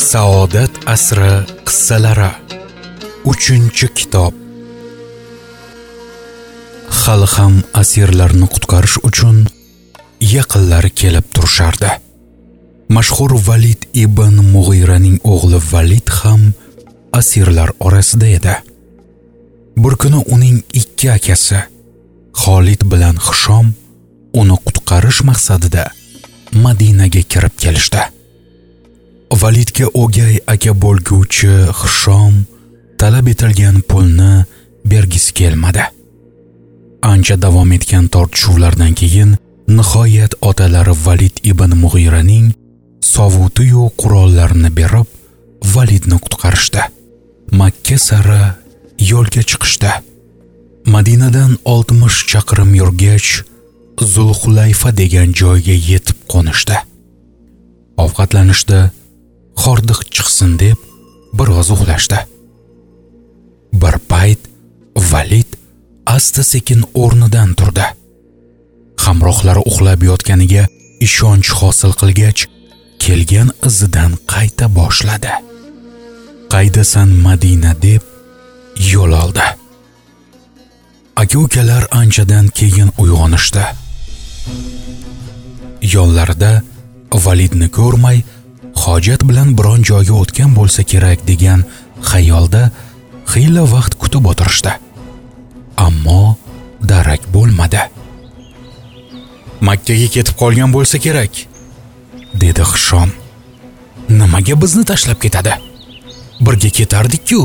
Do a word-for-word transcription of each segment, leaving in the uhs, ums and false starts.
Saodat asri qissalari uchinchi kitob. Hali ham asirlarni qutqarish uchun yaqinlari kelib turishardi. Mashhur Valid ibn Mughiraning o'g'li Valid ham asirlar orasida edi. Bir kuni uning ikki akasi Xolid bilan Hishom uni qutqarish maqsadida Madinaga kirib kelishdi. Validga o'gay aka bo'lguvchi Hishom talab etilgan pulni bergisi kelmadi. Ancha davom etgan tortishuvlardan keyin nihoyat otalari Valid ibn Mughiraning sovuti-yu qurollarini berib Validni qutqarishdi. Makka sari yo'lga chiqishdi. Madinadan oltmish chaqirim yurgach, Zulhulayfa degan joyga yetib qo'nishdi. Ovqatlanishdi, hordiq chiqsin deb biroz uxlashdi. Bir payt Valid asta-sekin o'rnidan turdi. Hamrohlari uxlab yotganiga ishonch hosil qilgach, kelgan izidan qayta boshladi. Qaydasan Madina deb yo'l oldi. Aka-ukalar anchadan keyin uyg'onishdi. Yo'llarida Validni ko'rmay, hojat bilan biron joyga o'tgan bo'lsa kerak degan xayolda xiyla vaqt kutib o'tirishdi. Ammo darak bo'lmadi. Makkaga ketib qolgan bo'lsa kerak, dedi Hishom. Nimaga bizni tashlab ketadi? Birga ketardik-ku.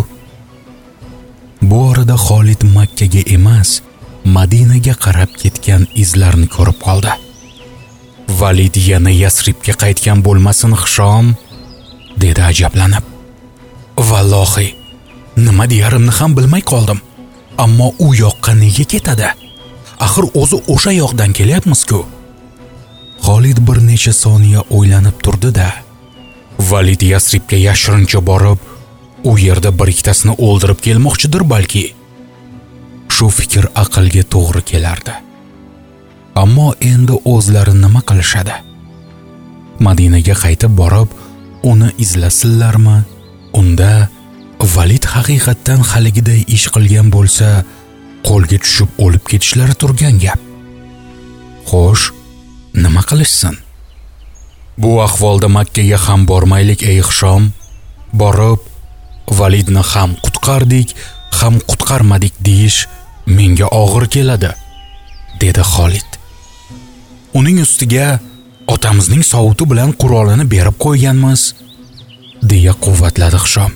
Bu orada Xolid Makkaga emas, Madinaga qarab ketgan izlarni ko'rib qoldi. Valid yana Yasribga qaytgan bo'lmasin Hishom, dedi ajablanib. Vallohi, nima deyarimni ham bilmay qoldim. Ammo u yoqqa nega ketadi? Axir o'zi o'sha yoqdan kelyapmiz-ku. Xolid bir necha soniya o'ylanib turdi-da, Valid Yasribga yashirincha borib, u yerda bir ikkitasini o'ldirib kelmoqchidir balki. Shu fikr aqlga to'g'ri kelardi. Ammo endi o'zlari nima qilishadi? Madinaga qaytib borib, uni izlasinlarmi? Unda Valid haqiqatdan haligiday ish qilgan bo'lsa, qo'lga tushib o'lib ketishlari turgan gap. Xo'sh, nima qilishsin? Bu ahvolda Makkaga ham bormaylik ey Hishom. Borib, Validni ham qutqardik, ham qutqarmadik deyish menga og'ir keladi, dedi Xolid. Uning ustiga otamizning sovuti bilan qurolini berib qo'yganmiz, deya quvvatladi Hishom.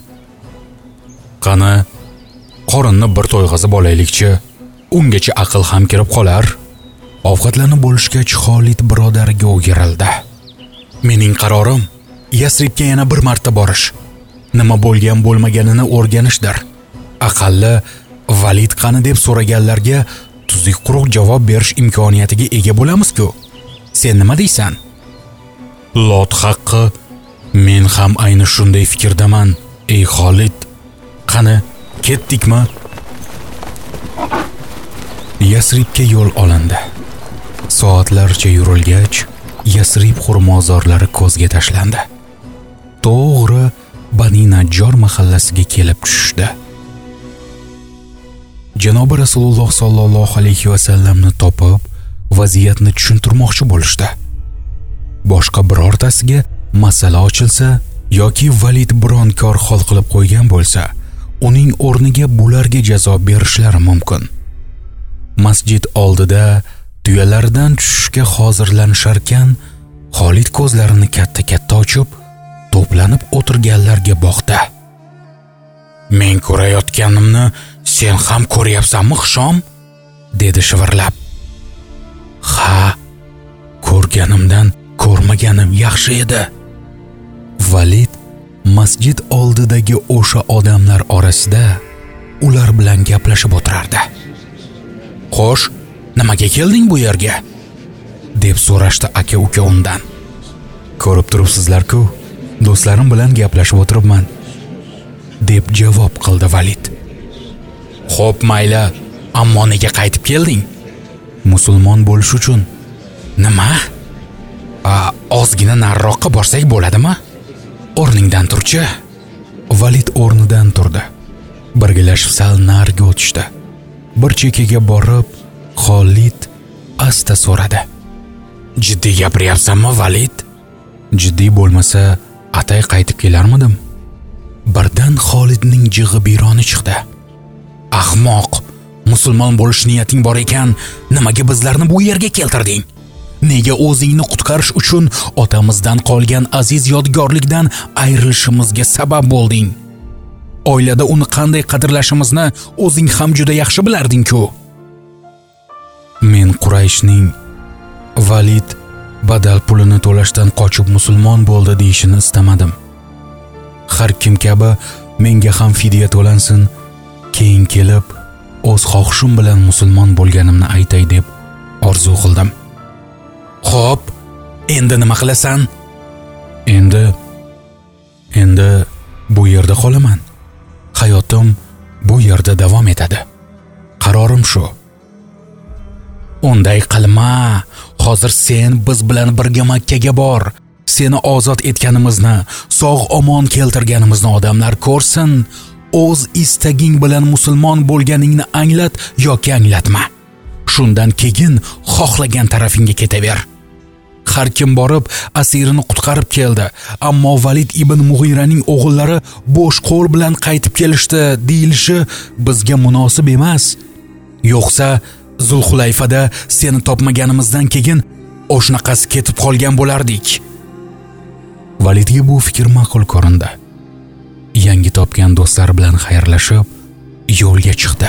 Qani, qorinni bir to'yg'azib olaylikchi, ungacha aql ham kirib qolar. Ovqatlanib bo'lishgach, Xolid birodariga o'girildi. Mening qarorim Yasribga yana bir marta borish, nima bo'lgan bo'lmaganini o'rganishdir. Aqalli Valid qani deb so'raganlarga tuzuk quruq javob berish imkoniyatiga ega bo'lamiz-ku. Sen nima deysan? Lot haqqi, men ham ayni shunday fikrdaman, ey Xolid. Qani, ketdikmi? Yasribga yo'l olindi. Soatlarcha yurilgach, Yasrib xurmozorlari ko'zga tashlandi. To'g'ri Bani Najjor mahallasiga kelib tushdi. Janobi Rasululloh sallallohu alayhi va sallamni topib, vaziyatni tushuntirmoqchi bo'lishdi. Boshqa birortasiga masala ochilsa yoki Valid biron kor hol qilib qo'ygan bo'lsa, uning o'rniga bularga jazo berishlari mumkin. Masjid oldida tuyalaridan tushishga hozirlanisharkan, Xolid ko'zlarini katta-katta ochib, to'planib o'tirganlarga boqdi. Men ko'rayotganimni sen ham ko'ryapsanmi, Hishom? dedi shivirlab. Ha, ko'rganimdan ko'rmaganim yaxshi edi. Valid masjid oldidagi o'sha odamlar orasida ular bilan gaplashib o'tirardi. Xo'sh, nimaga kelding bu yerga? deb so'rashdi aka-uka undan. Ko'rib turibsizlar-ku, do'stlarim bilan gaplashib o'tiribman, deb javob qildi Valid. Xo'p, mayli, ammo nega qaytib kelding? Musulmon bo'lish uchun. Nima? A, ozgina nariroqqa borsak bo'ladimi? O'rningdan turchi. Valid o'rnidan turdi. Birgalashib sal nariga o'tishdi. Bir chekkaga borib, Xolid asta so'radi. Jiddiy gapiryapsanmi, Valid? Jiddiy bo'lmasa, atay qaytib kelarmidim. Birdan Xolidning jig'i bironi chiqdi. Ahmoq, musulmon bo'lish niyating bor ekan, nimaga bizlarni bu yerga keltirding? Nega o'zingni qutqarish uchun otamizdan qolgan aziz yodgorlikdan ayrilishimizga sabab bo'lding? Oilada uni qanday qadrlashimizni o'zing ham juda yaxshi bilarding-ku. Men Qurayshning Valid badal pulini to'lashdan qochib musulmon bo'ldi deyishini istamadim. Har kim kabi menga ham fidya to'lansin, keyin kelib o'z xohishim bilan musulmon bo'lganimni aytay deb orzu qildim. Xo'p, endi nima qilasan? Endi endi bu yerda qolaman. Hayotim bu yerda davom etadi. Qarorim shu. Unday qilma. Hozir sen biz bilan birga Makkaga bor. Seni ozod etganimizni, sog'-omon keltirganimizni odamlar ko'rsin. O'z istaging bilan musulmon bo'lganingni anglat yoki anglatma. Shundan keyin xohlagan tarafingga ketaver. Har kim borib asirini qutqarib keldi, ammo Valid ibn Mughiraning o'g'illari bo'sh qo'l bilan qaytib kelishdi deyilishi bizga munosib emas. Yo'qsa Zulhulayfada seni topmaganimizdan keyin o'shnaqasi ketib qolgan bo'lardik. Validga bu fikr ma'qul ko'rindi. Yangi topgan do'stlari bilan xayrlashib, yo'lga chiqdi.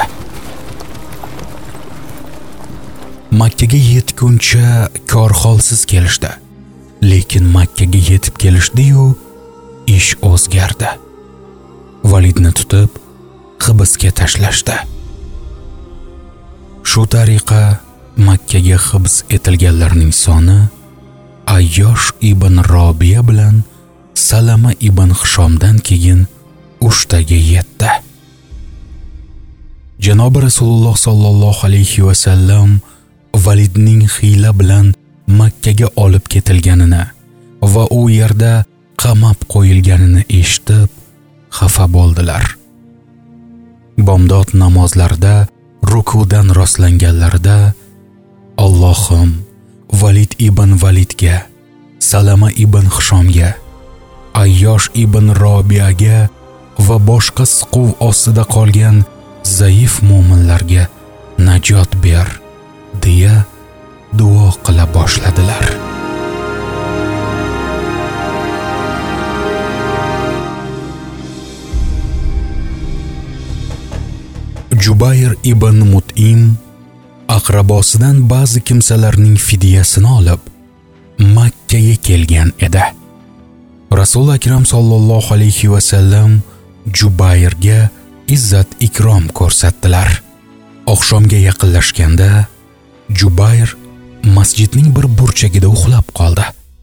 Makkaga yetguncha korholsiz kelishdi. Lekin Makkaga yetib kelishdi-yu, ish o'zgardi. Validni tutib hibsga tashlashdi. Shu tariqa Makkaga hibs etilganlarning soni Ayyosh ibn Robiya bilan Salama ibn Hishomdan keyin uchtaga yetdi. Janobi Rasululloh sallallohu alayhi va sallam Validning hiyla bilan Makkaga olib ketilganini va u yerda qamab qo'yilganini eshitib xafa bo'ldilar. Bomdod namozlarida rukudan rostlanganlarida Allohim Valid ibn Validga, Salama ibn Hishomga, Ayyosh ibn Robiyaga va boshqa siquv ostida qolgan zaif mu'minlarga najot ber deya duo qila boshladilar. Jubayr ibn Mut'im aqrabosidan ba'zi kimsalarning fidyasini olib Makkaga kelgan edi. Rasul akram sallallohu alayhi va sallam Jubayrga izzat ikrom ko'rsatdilar. Oqshomga yaqinlashganda Jubayr masjidning bir burchagida uxlab qoldi.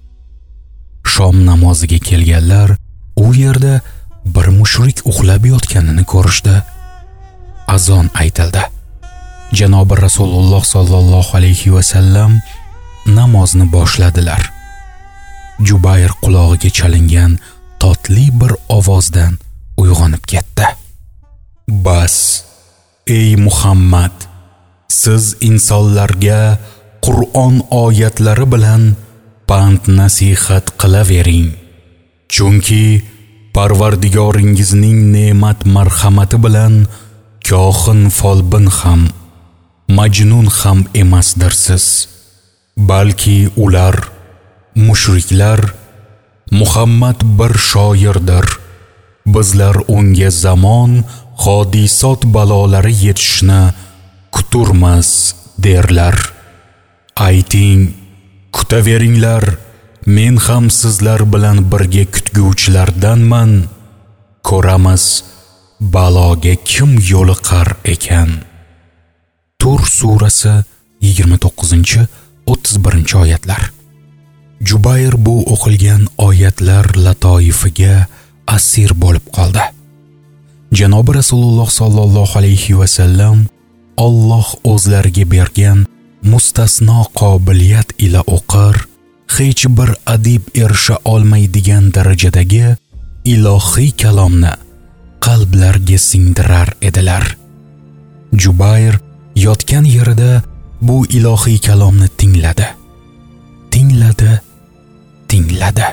Shom namoziga kelganlar u yerda bir mushrik uxlab yotganini ko'rishdi. Azon aytildi. Janobi Rasululloh sallallohu alayhi va sallam namozni boshladilar. Jubayr qulog'iga chalingan totli bir ovozdan uyg'onib ketdi. Bas, ey Muhammad, siz insonlarga Qur'on oyatlari bilan pand nasihat qilavering. Chunki Parvardigoringizning ne'mat marhamati bilan kohin folbin ham, majnun ham emasdirsiz. Balki ular, mushriklar, Muhammad bir shoirdir. Bizlar unga zamon, hodisot balolari yetishni kuturmas derlar. Ayting, kutaveringlar, men ham sizlar bilan birga kutguvchilardanman. Ko'ramiz, baloga kim yo'liqar ekan. Tur surasi yigirma to'qqizinchi o'ttiz birinchi oyatlar. Jubayr bu o'qilgan oyatlar latoifiga asir bo'lib qoldi. Janobi Rasululloh sallallohu alayhi va sallam Alloh o'zlariga bergan mustasno qobiliyat ila o'qir, hech bir adib erisha olmaydigan darajadagi ilohiy kalomni qalblarga singdirar edilar. Jubayr yotgan yerida bu ilohiy kalomni tingladi. Tingladi, tingladi.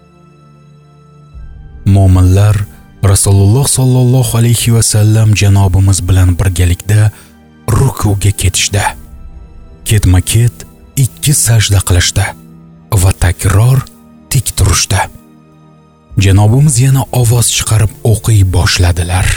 Mo'minlar Rasululloh sollallohu alayhi va sallam janobimiz bilan birgalikda rukuga ketishdi. Ketma-ket ikki sajda qilishdi va takror tik turishdi. Janobimiz yana ovoz chiqarib o'qiy boshladilar.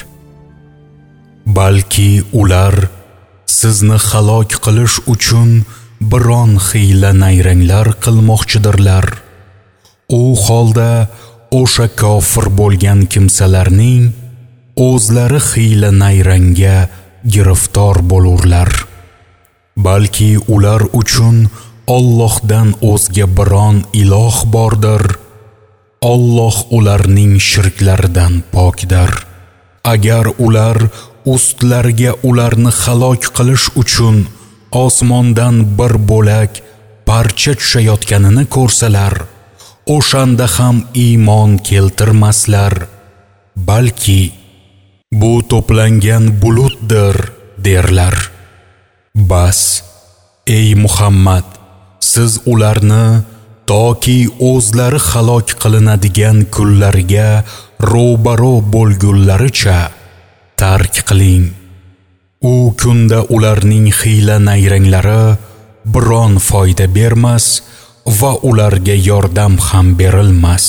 Balki ular sizni halok qilish uchun biron hiyla nayranglar qilmoqchidirlar. U holda o'sha kofir bo'lgan kimsalarning o'zlari hiyla nayranga giriftor bo'lurlar. Balki ular uchun Allohdan o'zga biron iloh bordir. Alloh ularning shirklaridan pokdir. Agar ular ustlariga ularni halok qilish uchun osmondan bir bo'lak parcha tushayotganini ko'rsalar, o'shanda ham iymon keltirmaslar. Balki bu to'plangan bulutdir derlar. Bas, ey Muhammad, siz ularni toki o'zlari halok qilinadigan kunlarga ro'baro bo'lgunlaricha tark qiling. U kunda ularning hiyla nayranglari biron foyda bermas va ularga yordam ham berilmas.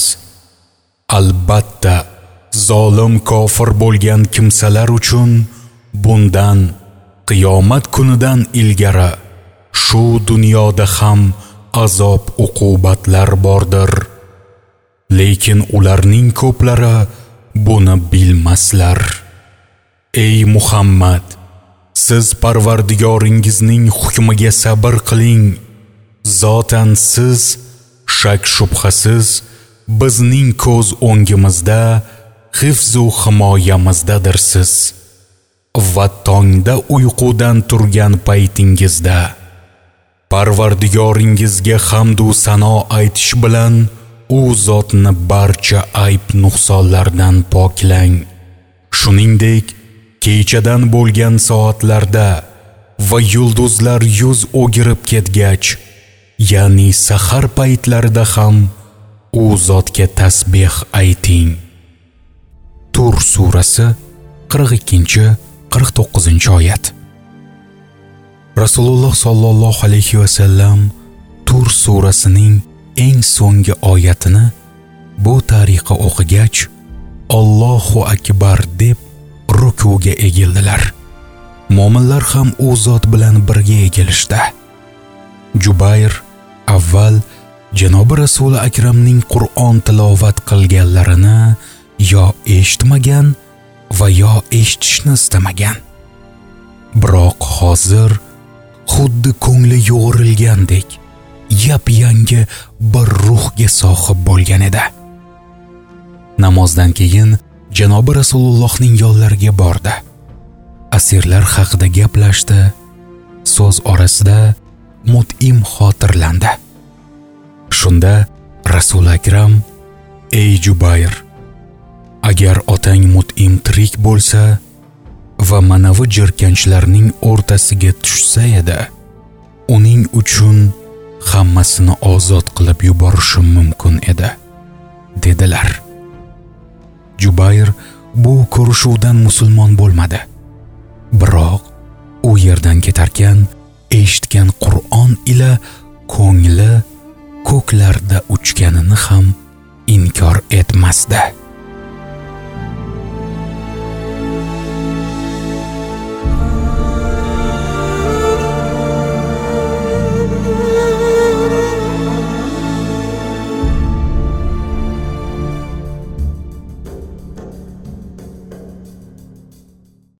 Albatta, zolim kofir bo'lgan kimsalar uchun bundan qiyomat kunidan ilgari shu dunyoda ham azob uqubatlar bordir. Lekin ularning ko'plari buni bilmaslar. Ey Muhammad, siz Parvardigoringizning hukmiga sabr qiling. Zotan siz shak shubhasiz bizning ko'z o'ngimizda, hifz-u himoyamizdadirsiz. Va tongda uyqudan turgan paytingizda Parvardigoringizga hamd va sano aytish bilan u zotni barcha ayb nuqsonlardan poklang. Shuningdek, kechadan bo'lgan soatlarda va yulduzlar yuz o'girib ketgach, ya'ni sahar paytlarida ham u zotga tasbih ayting. Tur surasi qirq ikkinchi qirq to'qqizinchi oyat. Rasululloh sollallohu alayhi va sallam Tur surasining eng so'nggi oyatini bu tariqa o'qigach, Allohu akbar deb rukuga egildilar. Mo'minlar ham u zot bilan birga egilishdi. Jubayr avval Janobi Rasuli akramning Qur'on tilovat qilganlarini yo eshitmagan va yo eshitishni istamagan. Biroq hozir xuddi ko'ngli yo'g'rilgandek yap-yangi bir ruhga sohib bo'lgan edi. Namozdan keyin Janobi Rasulullohning yollariga bordi. Asirlar haqida gaplashdi. So'z orasida Mut'im xotirlandi. Shunda Rasul akram: "Ey Jubayr, agar otang Mut'im tirik bo'lsa va manavi jirkanchlarning o'rtasiga tushsa edi, uning uchun hammasini ozod qilib yuborishim mumkin edi", dedilar. Jubayr bu ko'rishuvdan musulmon bo'lmadi. Biroq u yerdan ketarkan eshitgan Qur'on ila ko'ngli ko'klarda uchganini ham inkor etmasdi.